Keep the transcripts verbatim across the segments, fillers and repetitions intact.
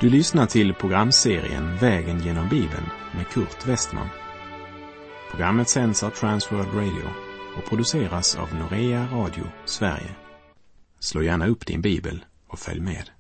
Du lyssnar till programserien Vägen genom Bibeln med Kurt Westman. Programmet sänds av Transworld Radio och produceras av Norea Radio Sverige. Slå gärna upp din bibel och följ med.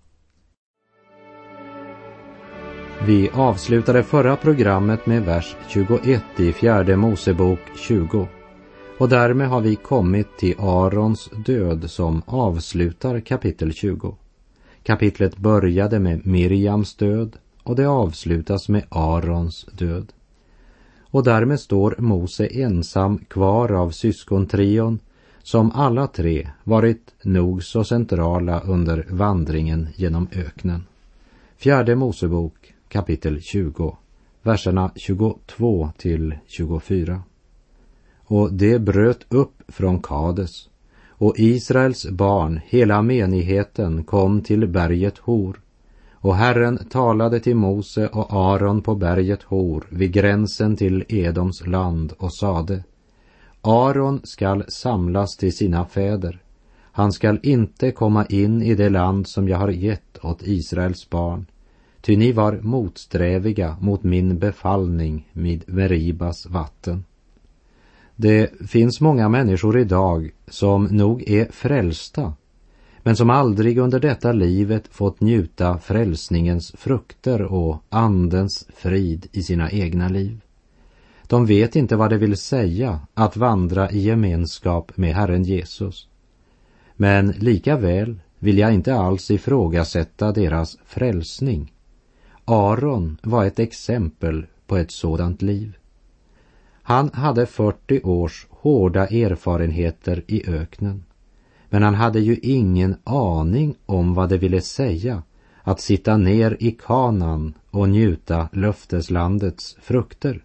Vi avslutade förra programmet med vers tjugoett i fjärde Mosebok tjugo. Och därmed har vi kommit till Arons död som avslutar kapitel tjugo. Kapitlet började med Miriams död och det avslutas med Arons död. Och därmed står Mose ensam kvar av syskontrion som alla tre varit nog så centrala under vandringen genom öknen. Fjärde Mosebok kapitel tjugo, verserna tjugotvå till tjugofyra. Och det bröt upp från Kades, och Israels barn, hela menigheten, kom till berget Hor. Och Herren talade till Mose och Aron på berget Hor vid gränsen till Edoms land och sade: Aron skall samlas till sina fäder. Han skall inte komma in i det land som jag har gett åt Israels barn, ty ni var motsträviga mot min befallning vid Meribas vatten. Det finns många människor idag som nog är frälsta, men som aldrig under detta livet fått njuta frälsningens frukter och andens frid i sina egna liv. De vet inte vad det vill säga att vandra i gemenskap med Herren Jesus. Men lika väl vill jag inte alls ifrågasätta deras frälsning. Aron var ett exempel på ett sådant liv. Han hade fyrtio års hårda erfarenheter i öknen, men han hade ju ingen aning om vad det ville säga att sitta ner i Kanan och njuta löfteslandets frukter.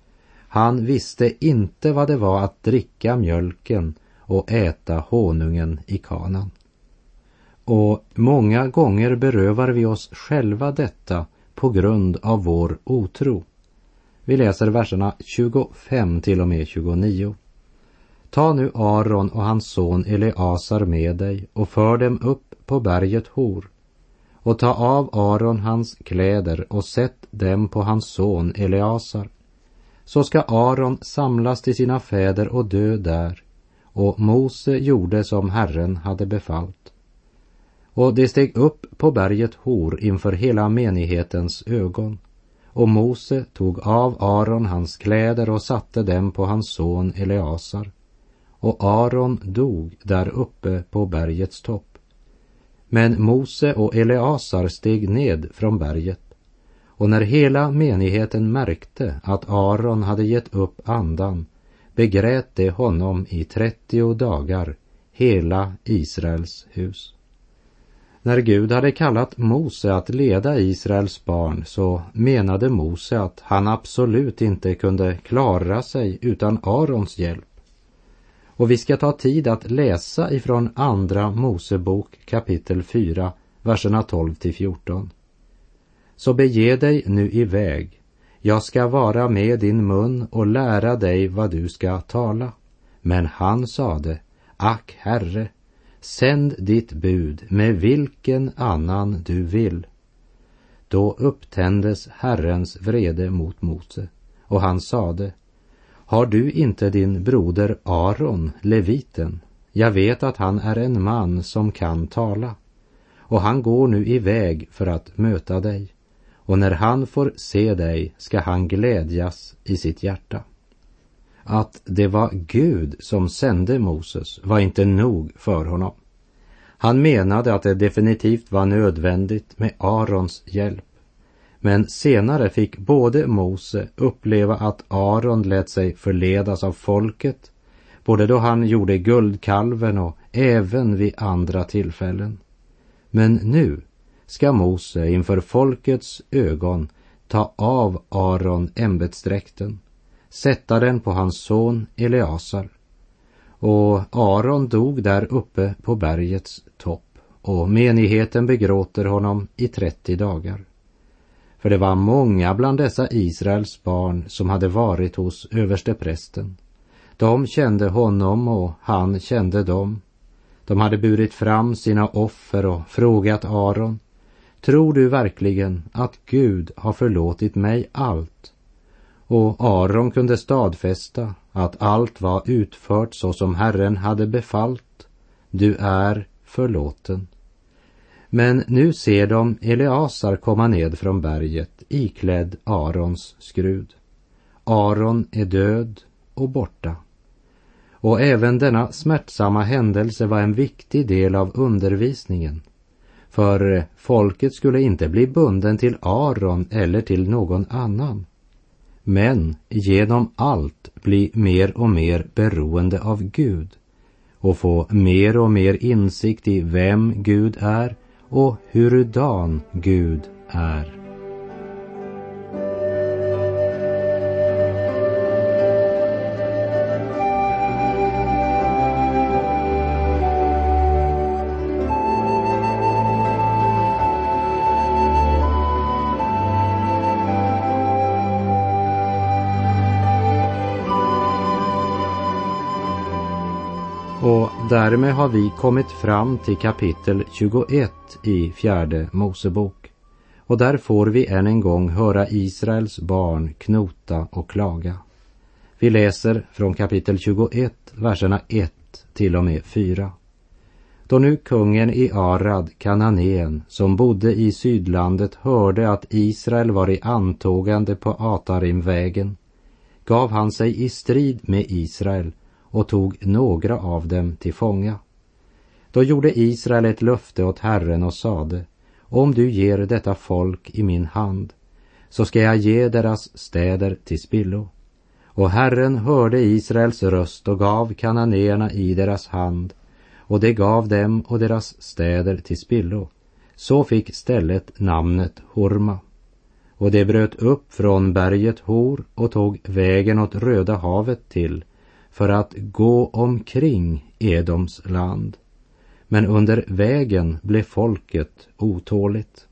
Han visste inte vad det var att dricka mjölken och äta honungen i Kanan. Och många gånger berövar vi oss själva detta på grund av vår otro. Vi läser verserna tjugofem till och med tjugonio. Ta nu Aron och hans son Eleasar med dig och för dem upp på berget Hor. Och ta av Aron hans kläder och sätt dem på hans son Eleasar. Så ska Aron samlas till sina fäder och dö där. Och Mose gjorde som Herren hade befallt. Och det steg upp på berget Hor inför hela menighetens ögon. Och Mose tog av Aron hans kläder och satte dem på hans son Eleasar. Och Aron dog där uppe på bergets topp. Men Mose och Eleasar steg ned från berget. Och när hela menigheten märkte att Aron hade gett upp andan, begrät det honom i trettio dagar, hela Israels hus. När Gud hade kallat Mose att leda Israels barn, så menade Mose att han absolut inte kunde klara sig utan Arons hjälp. Och vi ska ta tid att läsa ifrån andra Mosebok kapitel fyra, verserna tolv till fjorton. Så bege dig nu iväg. Jag ska vara med din mun och lära dig vad du ska tala. Men han sade: Ack, Herre, sänd ditt bud med vilken annan du vill. Då upptändes Herrens vrede mot Mose, och han sade: Har du inte din broder Aron, leviten? Jag vet att han är en man som kan tala. Och han går nu iväg för att möta dig. Och när han får se dig ska han glädjas i sitt hjärta. Att det var Gud som sände Moses var inte nog för honom. Han menade att det definitivt var nödvändigt med Arons hjälp. Men senare fick både Mose uppleva att Aron lät sig förledas av folket, både då han gjorde guldkalven och även vid andra tillfällen. Men nu ska Mose inför folkets ögon ta av Aron ämbetsdräkten, sätta den på hans son Eleasar. Och Aron dog där uppe på bergets topp, och menigheten begråter honom i trettio dagar. För det var många bland dessa Israels barn som hade varit hos översteprästen. De kände honom och han kände dem. De hade burit fram sina offer och frågat Aron: tror du verkligen att Gud har förlåtit mig allt? Och Aron kunde stadfästa att allt var utfört så som Herren hade befallt. Du är förlåten. Men nu ser de Eleasar komma ned från berget iklädd Arons skrud. Aron är död och borta. Och även denna smärtsamma händelse var en viktig del av undervisningen. För folket skulle inte bli bunden till Aron eller till någon annan. Men genom allt bli mer och mer beroende av Gud och få mer och mer insikt i vem Gud är och hurudan Gud är. Och därmed har vi kommit fram till kapitel tjugoett i fjärde Mosebok. Och där får vi än en gång höra Israels barn knota och klaga. Vi läser från kapitel tjugoett, verserna ett till och med fyra. Då nu kungen i Arad, Kananén, som bodde i sydlandet, hörde att Israel var i antågande på Atarimvägen, gav han sig i strid med Israel och tog några av dem till fånga. Då gjorde Israel ett löfte åt Herren och sade: om du ger detta folk i min hand, så ska jag ge deras städer till spillo. Och Herren hörde Israels röst och gav kananéerna i deras hand, och det gav dem och deras städer till spillo. Så fick stället namnet Horma. Och det bröt upp från berget Hor och tog vägen åt Röda havet till, för att gå omkring Edoms land. Men under vägen blev folket otåligt.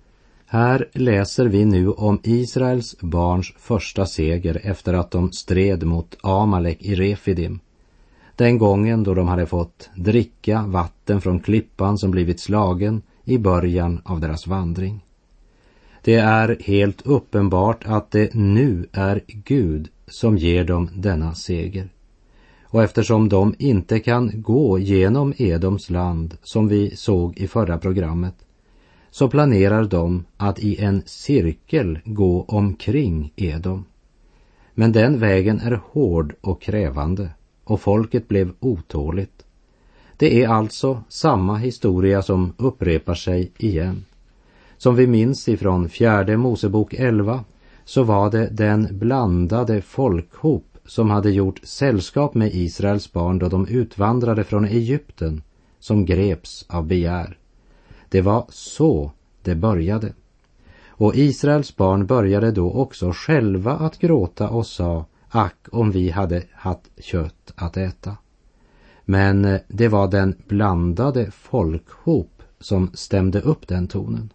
Här läser vi nu om Israels barns första seger efter att de stred mot Amalek i Refidim. Den gången då de hade fått dricka vatten från klippan som blivit slagen i början av deras vandring. Det är helt uppenbart att det nu är Gud som ger dem denna seger. Och eftersom de inte kan gå genom Edoms land, som vi såg i förra programmet, så planerar de att i en cirkel gå omkring Edom. Men den vägen är hård och krävande, och folket blev otåligt. Det är alltså samma historia som upprepar sig igen. Som vi minns ifrån fjärde Mosebok elva, så var det den blandade folkhop som hade gjort sällskap med Israels barn då de utvandrade från Egypten, som greps av begär. Det var så det började. Och Israels barn började då också själva att gråta och sa: ack, om vi hade haft kött att äta. Men det var den blandade folkhop som stämde upp den tonen.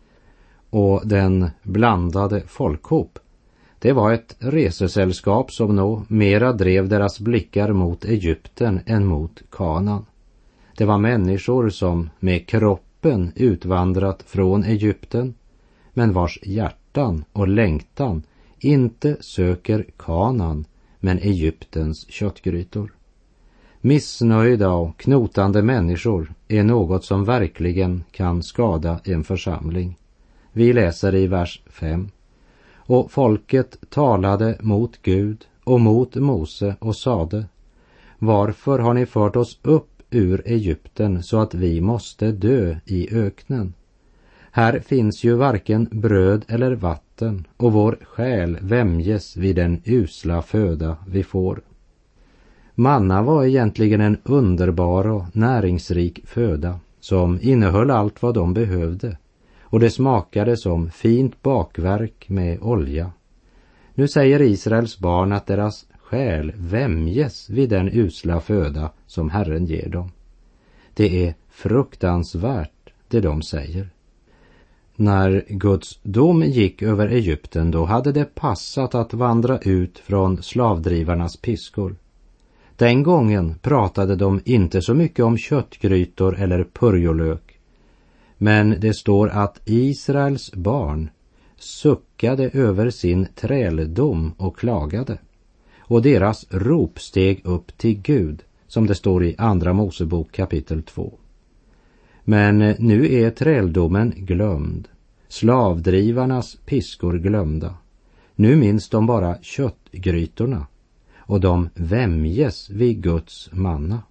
Och den blandade folkhop, det var ett resesällskap som nog mera drev deras blickar mot Egypten än mot Kanaan. Det var människor som med kroppen utvandrat från Egypten, men vars hjärtan och längtan inte söker Kanaan, men Egyptens köttgrytor. Missnöjda och knotande människor är något som verkligen kan skada en församling. Vi läser i vers fem. Och folket talade mot Gud och mot Mose och sade: varför har ni fört oss upp ur Egypten så att vi måste dö i öknen? Här finns ju varken bröd eller vatten, och vår själ vämjes vid den usla föda vi får. Manna var egentligen en underbar och näringsrik föda som innehöll allt vad de behövde, och det smakade som fint bakverk med olja. Nu säger Israels barn att deras själ vämjes vid den usla föda som Herren ger dem. Det är fruktansvärt det de säger. När Guds dom gick över Egypten, då hade det passat att vandra ut från slavdrivarnas piskor. Den gången pratade de inte så mycket om köttgrytor eller purjolök. Men det står att Israels barn suckade över sin träldom och klagade. Och deras rop steg upp till Gud, som det står i Andra Mosebok kapitel två. Men nu är träldomen glömd, slavdrivarnas piskor glömda. Nu minns de bara köttgrytorna och de vämjes vid Guds manna.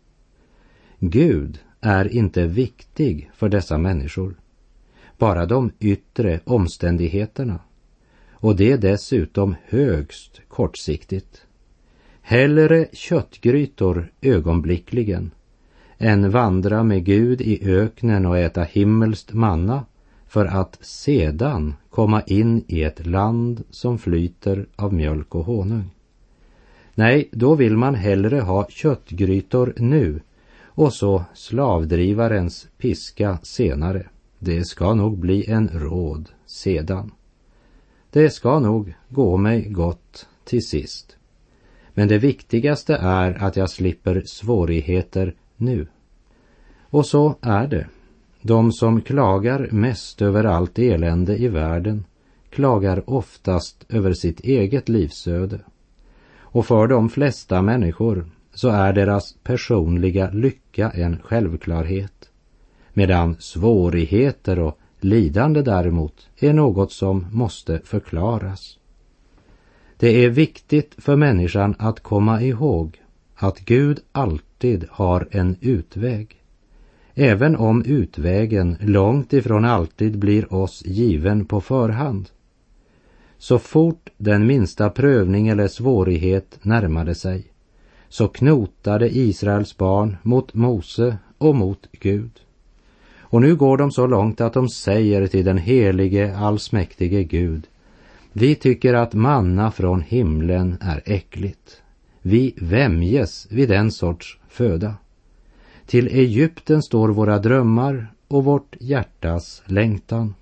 Gud är inte viktig för dessa människor, bara de yttre omständigheterna, och det är dessutom högst kortsiktigt. Hellre köttgrytor ögonblickligen än vandra med Gud i öknen och äta himmelskt manna för att sedan komma in i ett land som flyter av mjölk och honung. Nej, då vill man hellre ha köttgrytor nu och så slavdrivarens piska senare. Det ska nog bli en råd sedan. Det ska nog gå mig gott till sist. Men det viktigaste är att jag slipper svårigheter nu. Och så är det. De som klagar mest över allt elände i världen klagar oftast över sitt eget livsöde. Och för de flesta människor så är deras personliga lycka en självklarhet, medan svårigheter och lidande däremot är något som måste förklaras. Det är viktigt för människan att komma ihåg att Gud alltid har en utväg, även om utvägen långt ifrån alltid blir oss given på förhand. Så fort den minsta prövning eller svårighet närmade sig, så knotade Israels barn mot Mose och mot Gud. Och nu går de så långt att de säger till den helige, allsmäktige Gud: vi tycker att manna från himlen är äckligt. Vi vämjes vid den sorts föda. Till Egypten står våra drömmar och vårt hjärtas längtan.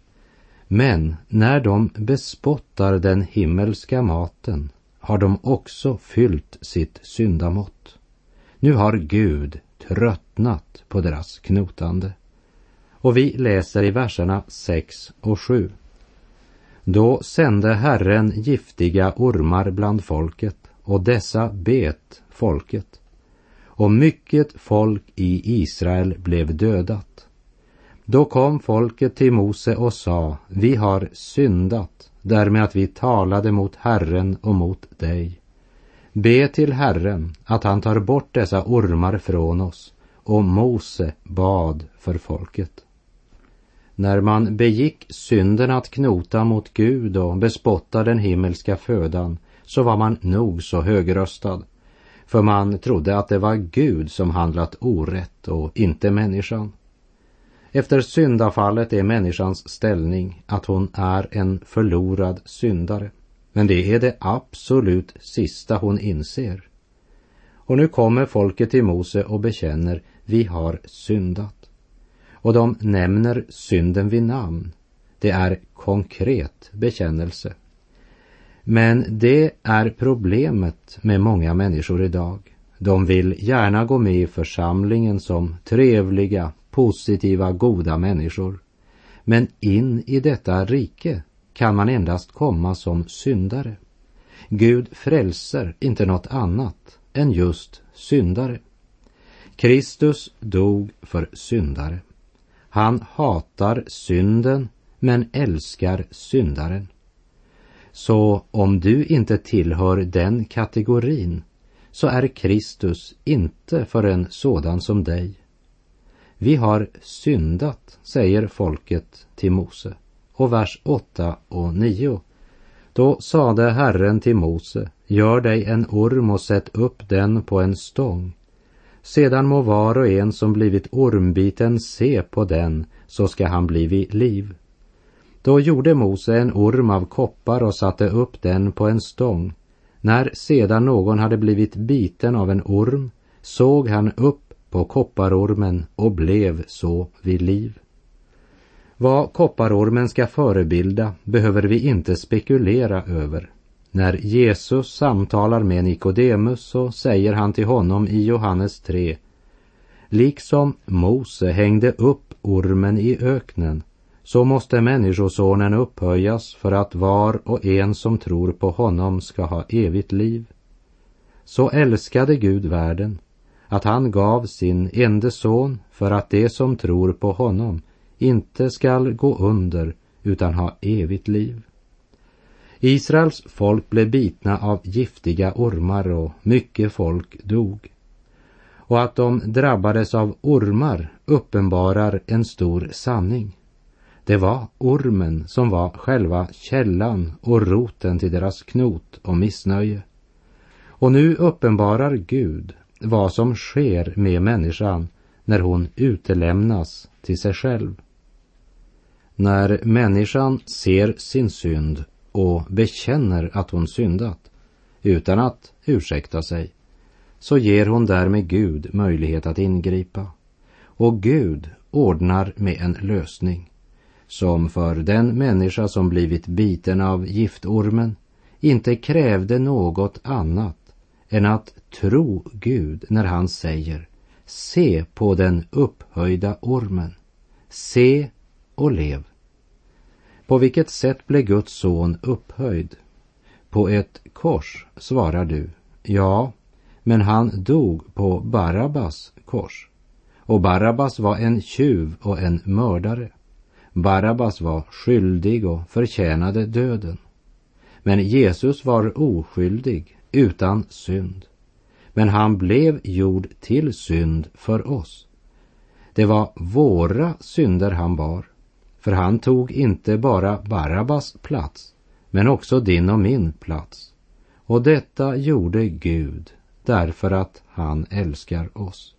Men när de bespottar den himmelska maten har de också fyllt sitt syndamått. Nu har Gud tröttnat på deras knotande. Och vi läser i verserna sex och sju. Då sände Herren giftiga ormar bland folket, och dessa bet folket. Och mycket folk i Israel blev dödat. Då kom folket till Mose och sa: vi har syndat, därmed att vi talade mot Herren och mot dig. Be till Herren att han tar bort dessa ormar från oss. Och Mose bad för folket. När man begick synden att knota mot Gud och bespotta den himmelska födan, så var man nog så högröstad. För man trodde att det var Gud som handlat orätt och inte människan. Efter syndafallet är människans ställning att hon är en förlorad syndare. Men det är det absolut sista hon inser. Och nu kommer folket till Mose och bekänner: vi har syndat. Och de nämner synden vid namn. Det är konkret bekännelse. Men det är problemet med många människor idag. De vill gärna gå med i församlingen som trevliga, positiva, goda människor. Men in i detta rike kan man endast komma som syndare. Gud frälser inte något annat än just syndare. Kristus dog för syndare. Han hatar synden men älskar syndaren. Så om du inte tillhör den kategorin, så är Kristus inte för en sådan som dig. Vi har syndat, säger folket till Mose. Och vers åtta och nio. Då sade Herren till Mose: gör dig en orm och sätt upp den på en stång. Sedan må var och en som blivit ormbiten se på den, så ska han bli vid liv. Då gjorde Mose en orm av koppar och satte upp den på en stång. När sedan någon hade blivit biten av en orm, såg han upp på kopparormen och blev så vid liv. Vad kopparormen ska förebilda behöver vi inte spekulera över. När Jesus samtalar med Nikodemus så säger han till honom i Johannes tre: Liksom Mose hängde upp ormen i öknen, så måste människosonen upphöjas för att var och en som tror på honom ska ha evigt liv. Så älskade Gud världen, att han gav sin enda son för att det som tror på honom inte skall gå under utan ha evigt liv. Israels folk blev bitna av giftiga ormar och mycket folk dog. Och att de drabbades av ormar uppenbarar en stor sanning. Det var ormen som var själva källan och roten till deras knot och missnöje. Och nu uppenbarar Gud vad som sker med människan när hon utelämnas till sig själv. När människan ser sin synd och bekänner att hon syndat utan att ursäkta sig, så ger hon därmed Gud möjlighet att ingripa. Och Gud ordnar med en lösning som för den människa som blivit biten av giftormen inte krävde något annat än att tro Gud när han säger: se på den upphöjda ormen, se och lev. På vilket sätt blev Guds son upphöjd? På ett kors, svarar du. Ja, men han dog på Barabbas kors. Och Barabbas var en tjuv och en mördare. Barabbas var skyldig och förtjänade döden. Men Jesus var oskyldig, utan synd. Men han blev gjord till synd för oss. Det var våra synder han bar. För han tog inte bara Barabbas plats, men också din och min plats. Och detta gjorde Gud därför att han älskar oss.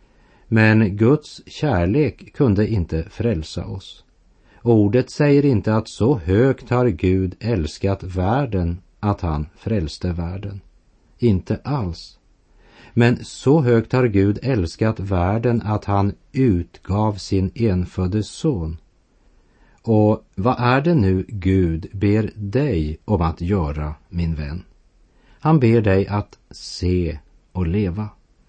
Men Guds kärlek kunde inte frälsa oss. Ordet säger inte att så högt har Gud älskat världen att han frälste världen. Inte alls. Men så högt har Gud älskat världen att han utgav sin enfödde son. Och vad är det nu Gud ber dig om att göra, min vän? Han ber dig att se och leva.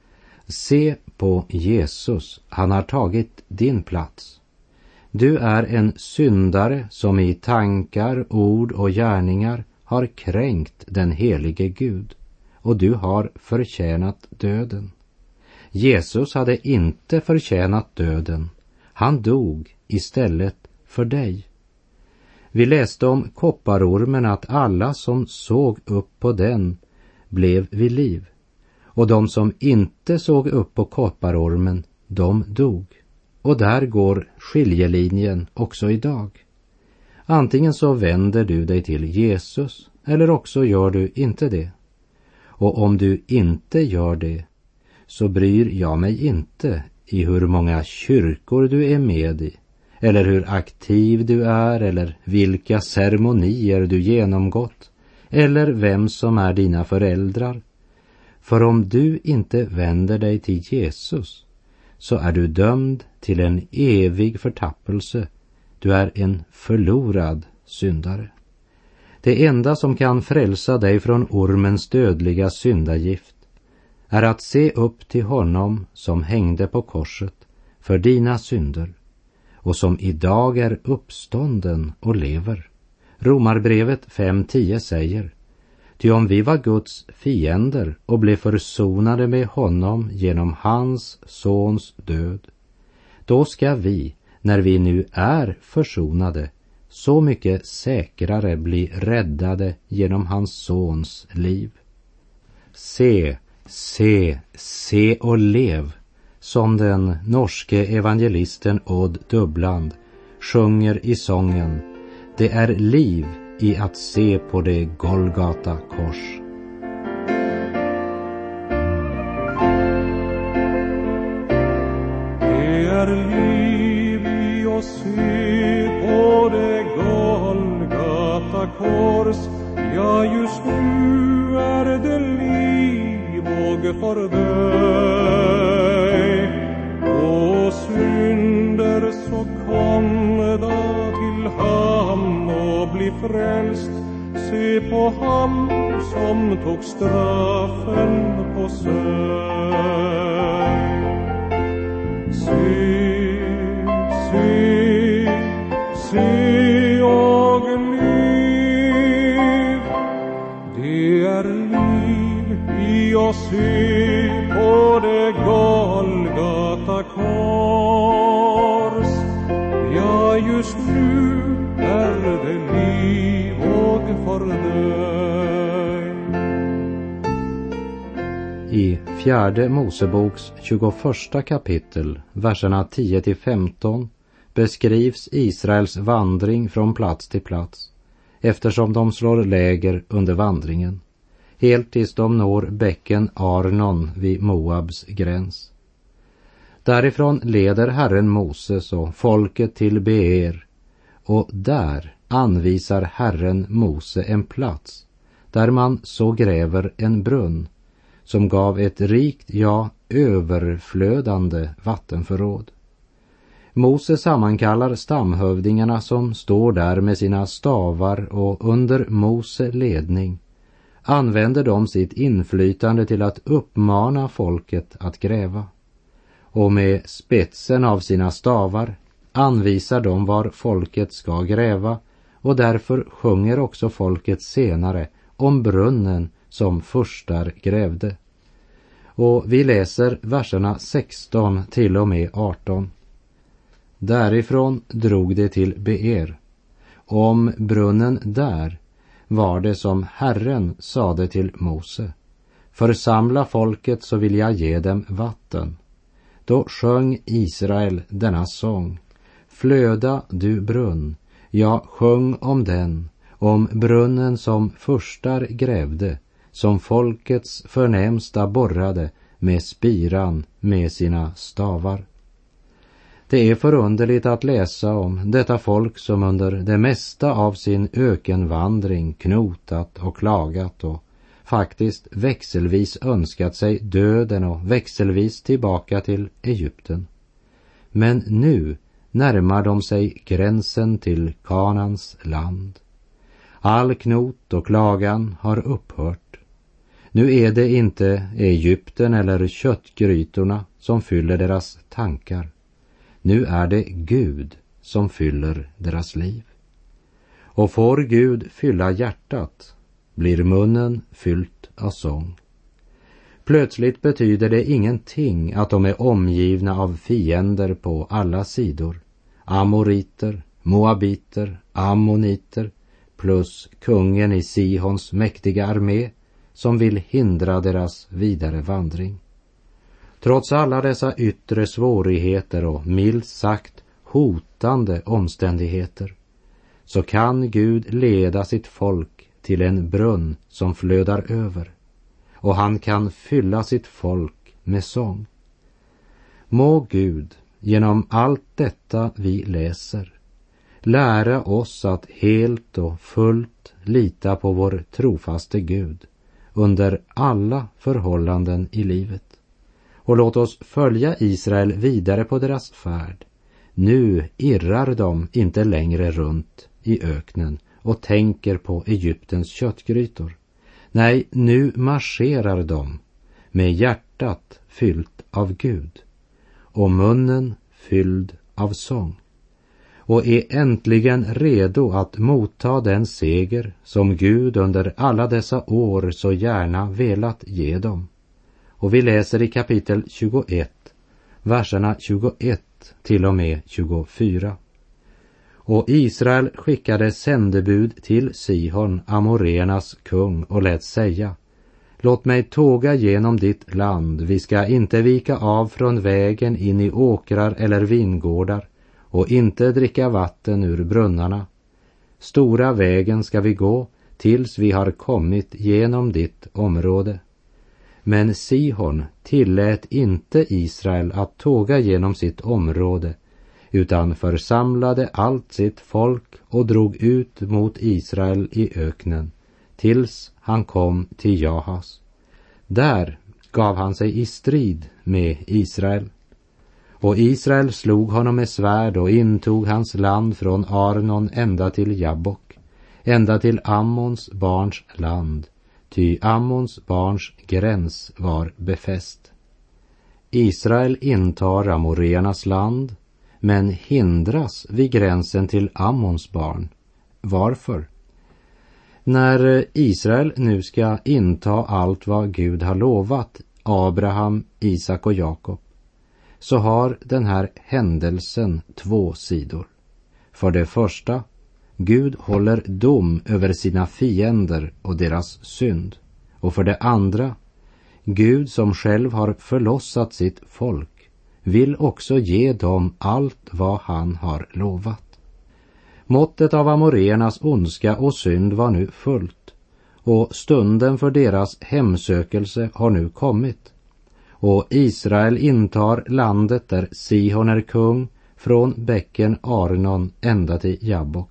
Se på Jesus, han har tagit din plats. Du är en syndare som i tankar, ord och gärningar har kränkt den helige Gud, och du har förtjänat döden. Jesus hade inte förtjänat döden. Han dog istället för dig. Vi läste om kopparormen att alla som såg upp på den blev vid liv. Och de som inte såg upp på kopparormen, de dog. Och där går skiljelinjen också idag. Antingen så vänder du dig till Jesus, eller också gör du inte det. Och om du inte gör det, så bryr jag mig inte i hur många kyrkor du är med i, eller hur aktiv du är, eller vilka ceremonier du genomgått, eller vem som är dina föräldrar. För om du inte vänder dig till Jesus, så är du dömd till en evig förtappelse. Du är en förlorad syndare. Det enda som kan frälsa dig från ormens dödliga syndagift är att se upp till honom som hängde på korset för dina synder och som idag är uppstånden och lever. Romarbrevet fem tio säger: ty om vi var Guds fiender och blev försonade med honom genom hans sons död, då ska vi, när vi nu är försonade, så mycket säkrare bli räddade genom hans sons liv. Se, se, se och lev, som den norske evangelisten Odd Dubbland sjunger i sången: det är liv i att se på det Golgata kors. Det är liv i att se på det Golgata kors. Ja, just nu är det liv och för dig. Och synder så kom då till ham och bli frälst. Se på ham som tog straffen på sig. Se, se, se och lev. Det är liv i att se på det Golgata kors. Ja, just nu är det liv och för dig. I fjärde Moseboks tjugoförsta kapitel, verserna tio till femton, beskrivs Israels vandring från plats till plats, eftersom de slår läger under vandringen, helt tills de når bäcken Arnon vid Moabs gräns. Därifrån leder Herren Moses och folket till Beer, och där anvisar Herren Mose en plats där man så gräver en brunn som gav ett rikt, ja, överflödande vattenförråd. Mose sammankallar stamhövdingarna som står där med sina stavar, och under Mose ledning använder de sitt inflytande till att uppmana folket att gräva. Och med spetsen av sina stavar anvisar de var folket ska gräva, och därför sjunger också folket senare om brunnen som förstar grävde. Och vi läser verserna sexton till och med arton. Därifrån drog det till Beer. Om brunnen där var det som Herren sade till Mose: församla folket så vill jag ge dem vatten. Då sjöng Israel denna sång: flöda du brunn, jag sjöng om den, om brunnen som förstar grävde, som folkets förnämsta borrade med spiran med sina stavar. Det är förunderligt att läsa om detta folk som under det mesta av sin ökenvandring knotat och klagat och faktiskt växelvis önskat sig döden och växelvis tillbaka till Egypten. Men nu närmar de sig gränsen till Kanans land. All knot och klagan har upphört. Nu är det inte Egypten eller köttgrytorna som fyller deras tankar. Nu är det Gud som fyller deras liv. Och får Gud fylla hjärtat, blir munnen fyllt av sång. Plötsligt betyder det ingenting att de är omgivna av fiender på alla sidor. Amoriter, moabiter, ammoniter, plus kungen i Sihons mäktiga armé som vill hindra deras vidare vandring. Trots alla dessa yttre svårigheter och milt sagt hotande omständigheter, så kan Gud leda sitt folk till en brunn som flödar över, och han kan fylla sitt folk med sång. Må Gud genom allt detta vi läser lära oss att helt och fullt lita på vår trofaste Gud under alla förhållanden i livet. Och låt oss följa Israel vidare på deras färd. Nu irrar de inte längre runt i öknen och tänker på Egyptens köttgrytor. Nej, nu marscherar de med hjärtat fyllt av Gud och munnen fylld av sång, och är äntligen redo att motta den seger som Gud under alla dessa år så gärna velat ge dem. Och vi läser i kapitel tjugoett, verserna tjugoett till och med tjugofyra. Och Israel skickade sändebud till Sihon, Amoreernas kung, och lät säga: låt mig tåga genom ditt land, vi ska inte vika av från vägen in i åkrar eller vingårdar, och inte dricka vatten ur brunnarna. Stora vägen ska vi gå tills vi har kommit genom ditt område. Men Sihon tillät inte Israel att tåga genom sitt område, utan församlade allt sitt folk och drog ut mot Israel i öknen, tills han kom till Jahas. Där gav han sig i strid med Israel. Och Israel slog honom med svärd och intog hans land från Arnon ända till Jabbok, ända till Ammons barns land, ty Ammons barns gräns var befäst. Israel intar amoreernas land, men hindras vid gränsen till Ammons barn. Varför? När Israel nu ska inta allt vad Gud har lovat Abraham, Isak och Jakob, så har den här händelsen två sidor. För det första, Gud håller dom över sina fiender och deras synd. Och för det andra, Gud som själv har förlossat sitt folk vill också ge dem allt vad han har lovat. Måttet av amoreernas ondska och synd var nu fullt, och stunden för deras hemsökelse har nu kommit. Och Israel intar landet där Sihon är kung, från bäcken Arnon ända till Jabbok.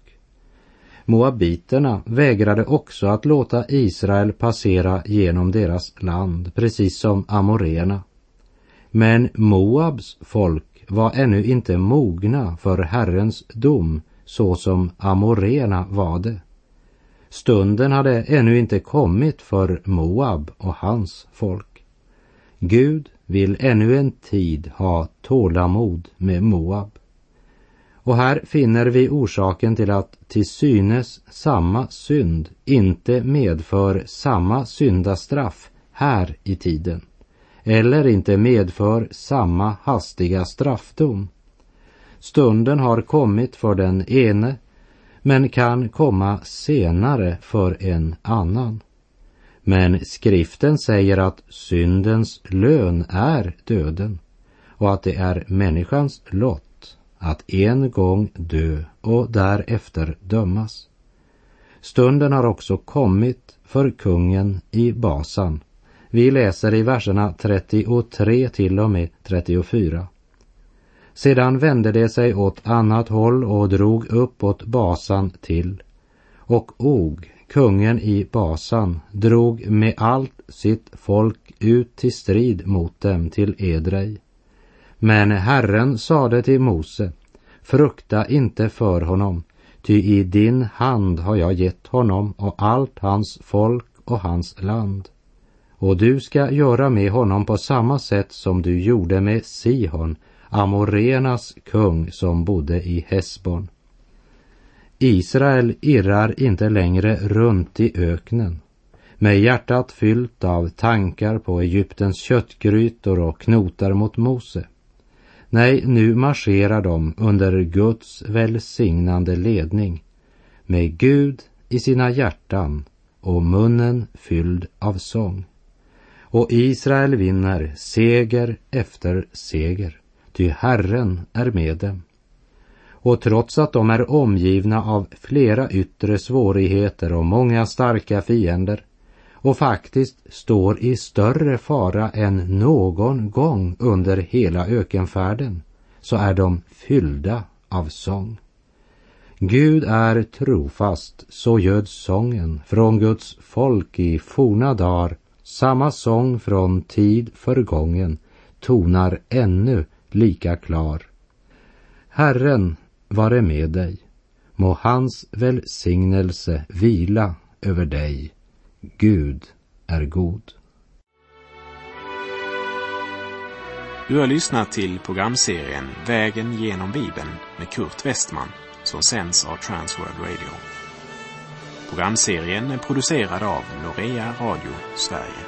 Moabiterna vägrade också att låta Israel passera genom deras land, precis som amoreerna. Men Moabs folk var ännu inte mogna för Herrens dom, så som amoreerna var det. Stunden hade ännu inte kommit för Moab och hans folk. Gud vill ännu en tid ha tålamod med Moab. Och här finner vi orsaken till att till synes samma synd inte medför samma syndastraff här i tiden, eller inte medför samma hastiga straffdom. Stunden har kommit för den ene, men kan komma senare för en annan. Men skriften säger att syndens lön är döden, och att det är människans lott att en gång dö och därefter dömas. Stunden har också kommit för kungen i Basan. Vi läser i verserna trettiotre till och med trettiofyra. Sedan vände det sig åt annat håll och drog upp åt Basan till, och Og, kungen i Basan, drog med allt sitt folk ut till strid mot dem till Edrei. Men Herren sade till Mose, frukta inte för honom, ty i din hand har jag gett honom och allt hans folk och hans land. Och du ska göra med honom på samma sätt som du gjorde med Sihon, amoreernas kung som bodde i Hesbon. Israel irrar inte längre runt i öknen, med hjärtat fyllt av tankar på Egyptens köttgrytor och knotar mot Mose. Nej, nu marscherar de under Guds välsignande ledning, med Gud i sina hjärtan och munnen fylld av sång. Och Israel vinner seger efter seger, ty Herren är med dem. Och trots att de är omgivna av flera yttre svårigheter och många starka fiender, och faktiskt står i större fara än någon gång under hela ökenfärden, så är de fyllda av sång. Gud är trofast, så göd sången från Guds folk i forna dagar. Samma sång från tid förgången tonar ännu lika klar. Herren vare med dig, må hans välsignelse vila över dig. Gud är god. Du har lyssnat till programserien Vägen genom Bibeln med Kurt Westman, som sänds av Transworld Radio. Programserien är producerad av Norea Radio Sverige.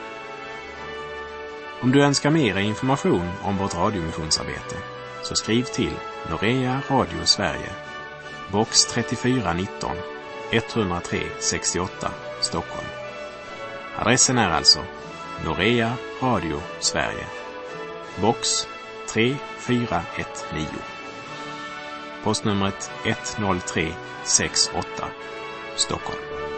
Om du önskar mer information om vårt radiomissionsarbete, så skriv till Norea Radio Sverige, box trettiofyra nitton, etthundratre sextioåtta, Stockholm. Adressen är alltså Norea Radio Sverige, box tre fyra ett nio. Postnumret ett noll tre sex åtta, Stockholm.